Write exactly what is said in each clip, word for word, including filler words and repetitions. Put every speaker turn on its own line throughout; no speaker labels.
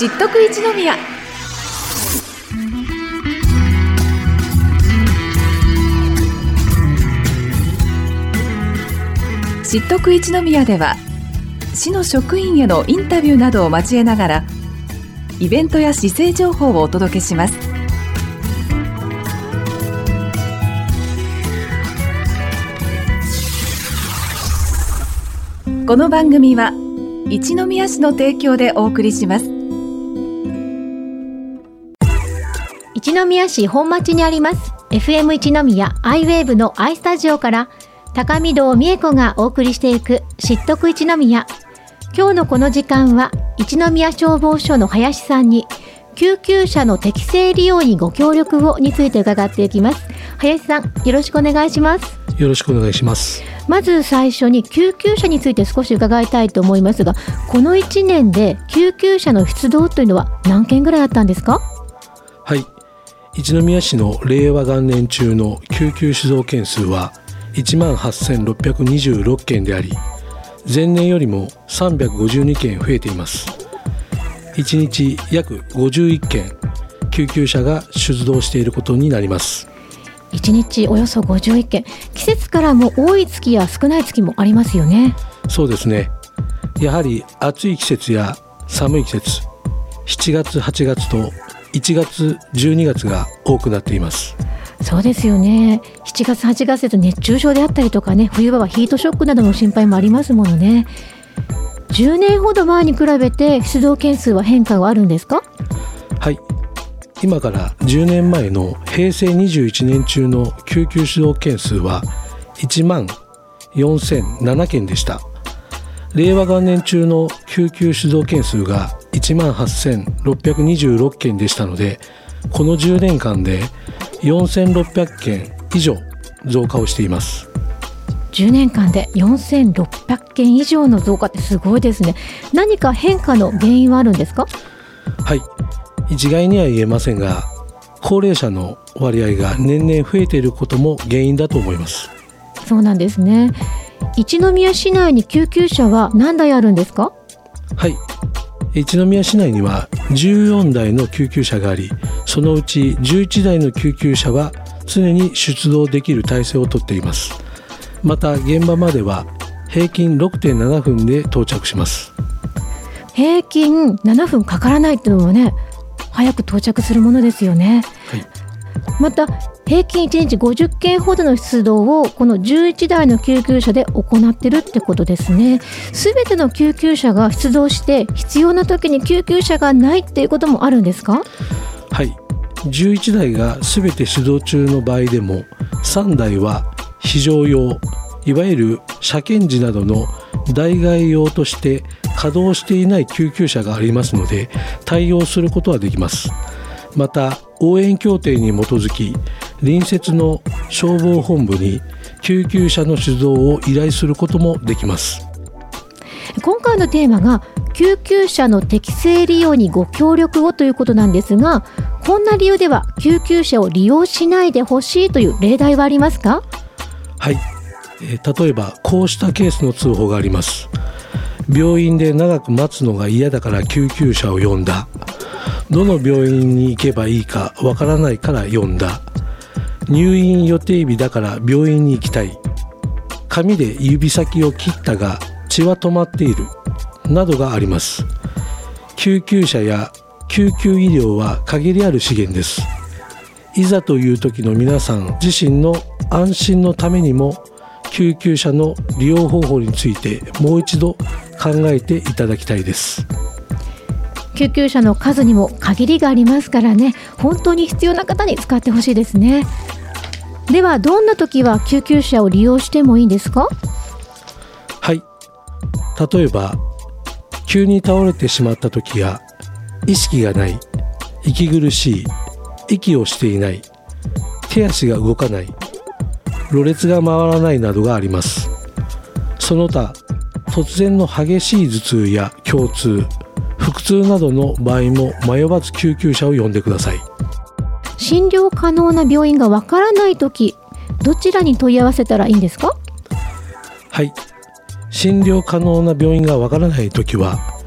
知っとく一宮。知っとく一宮では市の職員へのインタビューなどを交えながらイベントや市政情報をお届けします。この番組は一宮市の提供でお送りします。
一宮市本町にあります エフエム 一宮アイウェーブの アイスタジオから高見堂美恵子がお送りしていく知っとく一宮。今日のこの時間は一宮消防署の林さんに救急車の適正利用にご協力をについて伺っていきます。林さん、よろしくお願いします。
よろしくお願いします。
まず最初に救急車について少し伺いたいと思いますが、このいちねんで救急車の出動というのは何件ぐらいあったんですか？
はい、一宮市の令和元年中の救急出動件数はいちまんはっせんろっぴゃくにじゅうろっけんであり、前年よりもさんびゃくごじゅうにけん増えています。いちにち約ごじゅういっけん救急車が出動していることになります。
いちにちおよそごじゅういっけん、季節からも多い月や少ない月もありますよね。
そうですね。やはり暑い季節や寒い季節、しちがつはちがつといちがつじゅうにがつが多くなっています。
そうですよね。しちがつはちがつと熱中症であったりとかね、冬場はヒートショックなどの心配もありますものね。じゅうねんほど前に比べて出動件数は変化があるんですか？
はい、今からじゅうねんまえのへいせいにじゅういちねん中の救急出動件数はいちまんよんせんななけんでした。令和元年中の救急出動件数がいちまんはっせんろっぴゃくにじゅうろっけんでしたので、このじゅうねんかんでよんせんろっぴゃくけん以上増加をしています。
じゅうねんかんでよんせんろっぴゃくけん以上の増加ってすごいですね。何か変化の原因はあるんですか？
はい、一概には言えませんが、高齢者の割合が年々増えていることも原因だと思います。
そうなんですね。一宮市内に救急車は何台あるんですか？
はい、一宮市内にはじゅうよんだいの救急車があり、そのうちじゅういちだいの救急車は常に出動できる体制をとっています。また現場までは平均 ろくてんななふんで到着します。
平均ななふんかからないっていうのもね、早く到着するものですよね。
はい、
また平均いちにちごじゅっけんほどの出動をこのじゅういちだいの救急車で行ってるってことですね。すべての救急車が出動して必要な時に救急車がないっていうこともあるんですか？
はい、じゅういちだいがすべて出動中の場合でもさんだいは非常用、いわゆる車検時などの代替用として稼働していない救急車がありますので対応することはできます。また応援協定に基づき隣接の消防本部に救急車の出動を依頼することもできます。
今回のテーマが救急車の適正利用にご協力をということなんですが、こんな理由では救急車を利用しないでほしいという例題はありますか？
はい、えー、例えばこうしたケースの通報があります。病院で長く待つのが嫌だから救急車を呼んだ。どの病院に行けばいいかわからないから呼んだ。入院予定日だから病院に行きたい。紙で指先を切ったが血は止まっているなどがあります。救急車や救急医療は限りある資源です。いざという時の皆さん自身の安心のためにも救急車の利用方法についてもう一度考えていただきたいです。
救急車の数にも限りがありますからね、本当に必要な方に使ってほしいですね。ではどんな時は救急車を利用してもいいんですか？
はい、例えば急に倒れてしまった時や意識がない、息苦しい、息をしていない、手足が動かない、ろれつが回らないなどがあります。その他突然の激しい頭痛や胸痛、腹痛などの場合も迷わず救急車を呼んでください。
診療可能な病院がわからないとき、どちらに問い合わせたらいいんですか？
はい、診療可能な病院がわからないときは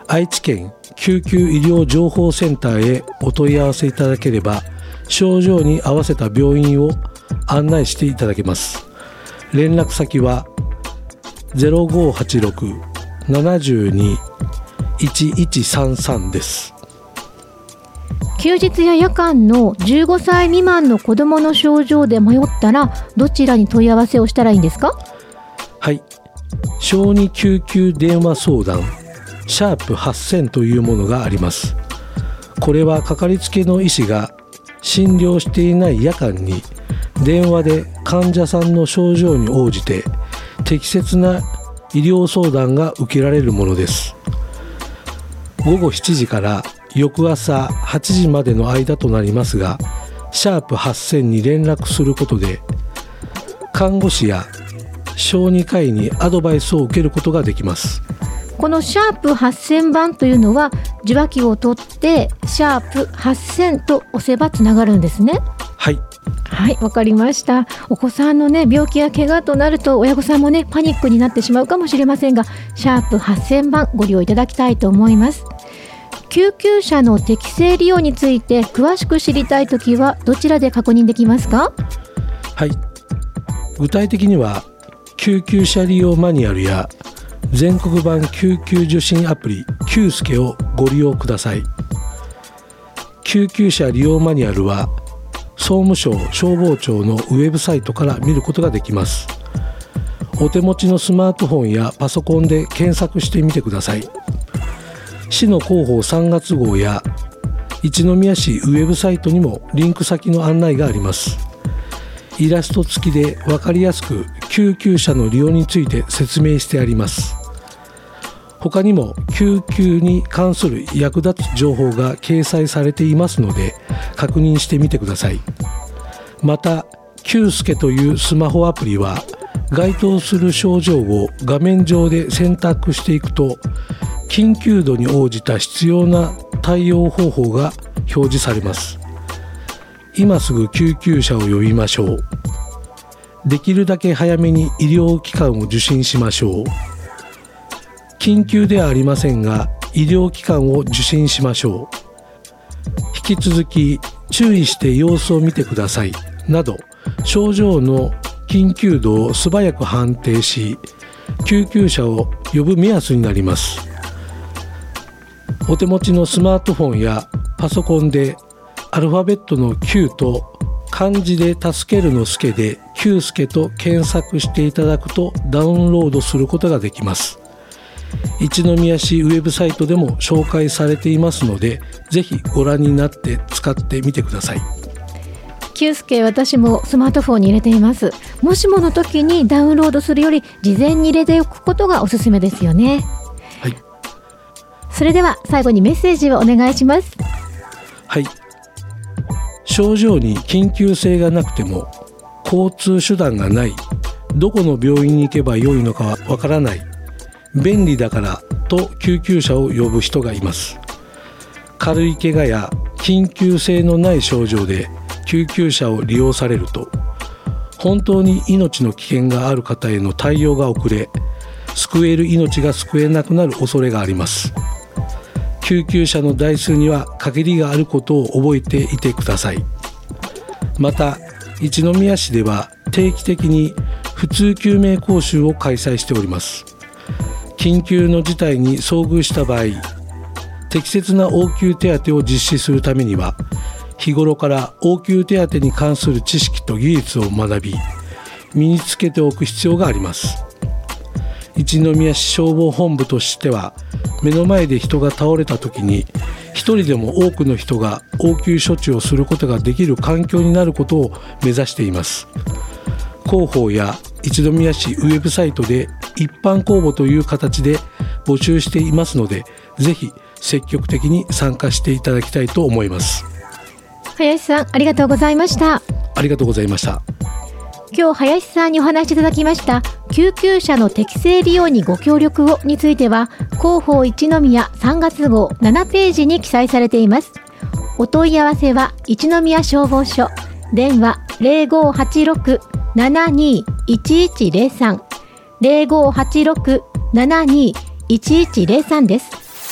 愛知県救急医療情報センターへお問い合わせいただければ、症状に合わせた病院を案内していただけます。連絡先は ゼロごはちろく ななに いちいちさんさん です。
休日や夜間のじゅうごさい未満の子どもの症状で迷ったら、どちらに問い合わせをしたらいいんですか？
はい、小児救急電話相談シャープはっせんというものがあります。これはかかりつけの医師が診療していない夜間に電話で患者さんの症状に応じて適切な医療相談が受けられるものです。ごごしちじから翌朝はちじまでの間となりますが、シャープはっせんに連絡することで看護師や小児科医にアドバイスを受けることができます。
このシャープはっせん番というのは、受話器を取ってシャープはっせんと押せばつながるんですね。
はい
はい、わかりました。お子さんのね、病気や怪我となると親御さんもね、パニックになってしまうかもしれませんが、シャープはっせん番ご利用いただきたいと思います。救急車の適正利用について詳しく知りたいときはどちらで確認できますか？
はい、具体的には救急車利用マニュアルや全国版救急受診アプリ キュースケ をご利用ください。救急車利用マニュアルは総務省消防庁のウェブサイトから見ることができます。お手持ちのスマートフォンやパソコンで検索してみてください。市の広報さんがつ号や一宮市ウェブサイトにもリンク先の案内があります。イラスト付きで分かりやすく救急車の利用について説明してあります。他にも救急に関する役立つ情報が掲載されていますので確認してみてください。また、キュースケというスマホアプリは該当する症状を画面上で選択していくと、緊急度に応じた必要な対応方法が表示されます。今すぐ救急車を呼びましょう。できるだけ早めに医療機関を受診しましょう。緊急ではありませんが医療機関を受診しましょう。引き続き注意して様子を見てくださいなど、症状の緊急度を素早く判定し救急車を呼ぶ目安になります。お手持ちのスマートフォンやパソコンでアルファベットの Q と漢字で助けるの助でキュースケと検索していただくとダウンロードすることができます。一宮市ウェブサイトでも紹介されていますので、ぜひご覧になって使ってみてください。
キュースケ、私もスマートフォンに入れています。もしもの時にダウンロードするより事前に入れておくことがおすすめですよね。
はい。
それでは最後にメッセージをお願いします。
はい。症状に緊急性がなくても交通手段がない、どこの病院に行けばよいのかはわからない、便利だからと救急車を呼ぶ人がいます。軽い怪我や緊急性のない症状で救急車を利用されると、本当に命の危険がある方への対応が遅れ、救える命が救えなくなる恐れがあります。救急車の台数には限りがあることを覚えていてください。また、一宮市では定期的に普通救命講習を開催しております。緊急の事態に遭遇した場合、適切な応急手当を実施するためには、日頃から応急手当に関する知識と技術を学び、身につけておく必要があります。一宮市消防本部としては、目の前で人が倒れた時に一人でも多くの人が応急処置をすることができる環境になることを目指しています。広報や一宮市ウェブサイトで一般公募という形で募集していますので、ぜひ積極的に参加していただきたいと思います。
林さん、ありがとうございました。
ありがとうございました。
今日林さんにお話しいただきました救急車の適正利用にご協力をについては、広報一宮さんがつ号ななページに記載されています。お問い合わせは一宮消防署、電話 ゼロごはちろく ななに いちいちゼロさん ゼロごはちろく ななに いちいちゼロさんです。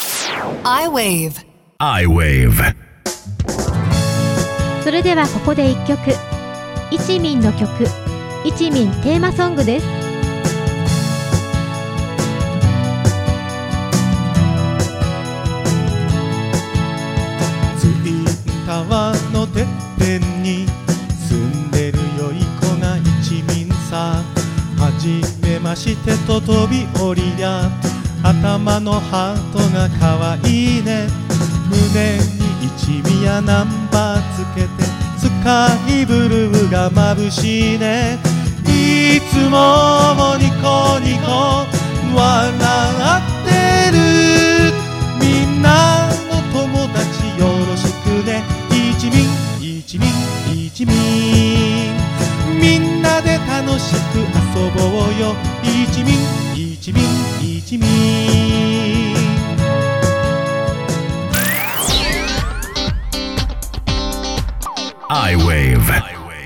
I-ウェーブ
I-ウェーブ
それではここで一曲、いちみんの曲、いちみんテーマソングです。
ツインタワーのてっぺんに住んでる良い子が一民さ。はじめましてと飛び降りや、頭のハートがかわいいね。胸に一味やナンバーつけて、スカイブルーが眩しいね。いつもニコニコ笑ってる。みんなの友達よろしくね。一味一味一味、みんなで楽しく遊ぼうよ。一味一味一味。
I-ウェーブ。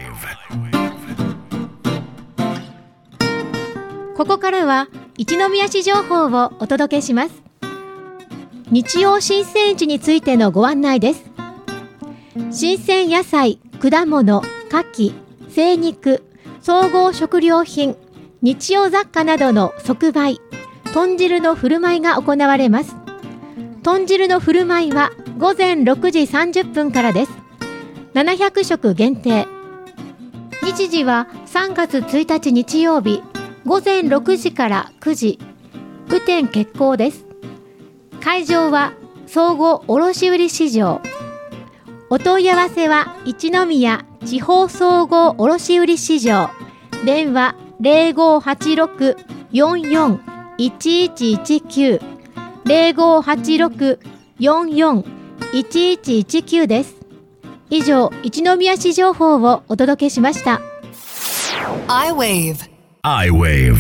ここからは一宮市情報をお届けします。日用新鮮市についてのご案内です。新鮮野菜、果物、牡蠣、精肉、総合食料品、日用雑貨などの即売、豚汁の振る舞いが行われます。豚汁の振る舞いはごぜんろくじさんじゅっぷんからです。ななひゃくしょく限定。日時はさんがつついたち日曜日ごぜんろくじからくじ、雨天決行です。会場は総合卸売市場。お問い合わせは一宮地方総合卸売市場。電話 ゼロごはちろく よんよん いちいちいちきゅう ゼロごはちろく よんよん いちいちいちきゅう です。以上、一宮市情報をお届けしました。
I-ウェーブ
I-ウェー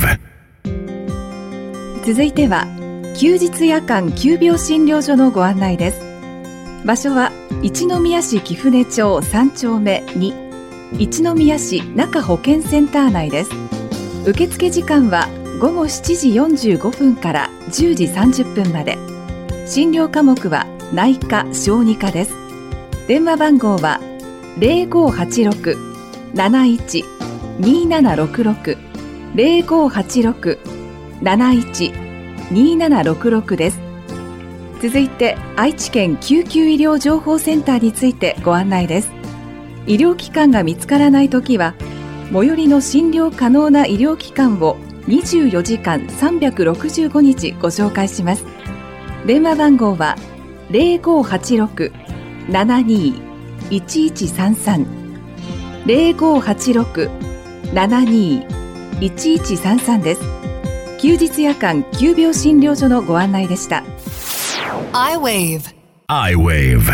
ブ。続いては休日夜間急病診療所のご案内です。場所は一宮市貴船町さんちょうめに、一宮市中保健センター内です。受付時間はごごしちじよんじゅうごふんからじゅうじさんじゅっぷんまで。診療科目は内科・小児科です。電話番号は ゼロごはちろく なないち にななろくろく ゼロごはちろく なないち にななろくろく です。続いて愛知県救急医療情報センターについてご案内です。医療機関が見つからないときは、最寄りの診療可能な医療機関をにじゅうよじかんさんびゃくろくじゅうごにちご紹介します。電話番号は ゼロごはちろく ななにいちいちさんさん ゼロごはちろく ななにいいちいちさんさん です。休日夜間急病診療所のご案内でした。
I-ウェーブ
I-ウェーブ。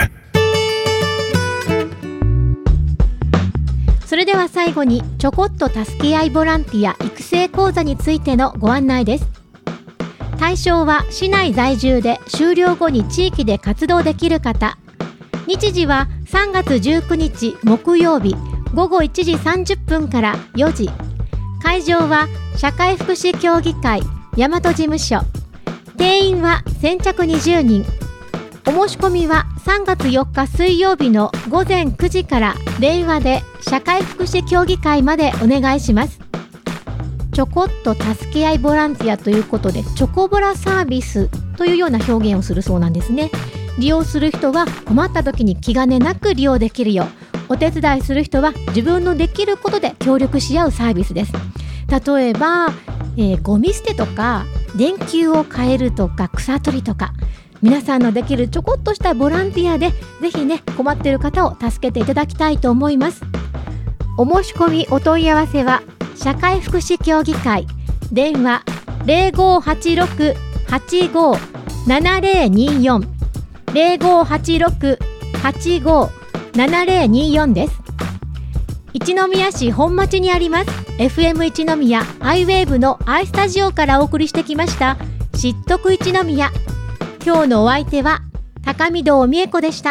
それでは最後にちょこっと助け合いボランティア育成講座についてのご案内です。対象は市内在住で終了後に地域で活動できる方。日時はさんがつじゅうくにち木曜日ごごいちじさんじゅっぷんからよじ。会場は社会福祉協議会大和事務所。定員は先着にじゅうにん。お申し込みはさんがつよっか水曜日のごぜんくじから電話で社会福祉協議会までお願いします。ちょこっと助け合いボランティアということで、チョコボラサービスというような表現をするそうなんですね。利用する人は困った時に気兼ねなく利用できるよう、お手伝いする人は自分のできることで協力し合うサービスです。例えば、えー、ゴミ捨てとか電球を変えるとか草取りとか、皆さんのできるちょこっとしたボランティアでぜひね、困っている方を助けていただきたいと思います。お申し込みお問い合わせは社会福祉協議会、電話 ゼロごはちろく はちご ななゼロによん ゼロごはちろく はちご ななゼロによん です。一宮市本町にあります エフエム 一宮アイウェーブの I スタジオからお送りしてきました知っとく一宮。今日のお相手は高見堂美恵子でした。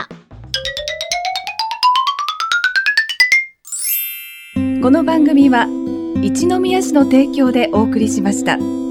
この番組は一宮市の提供でお送りしました。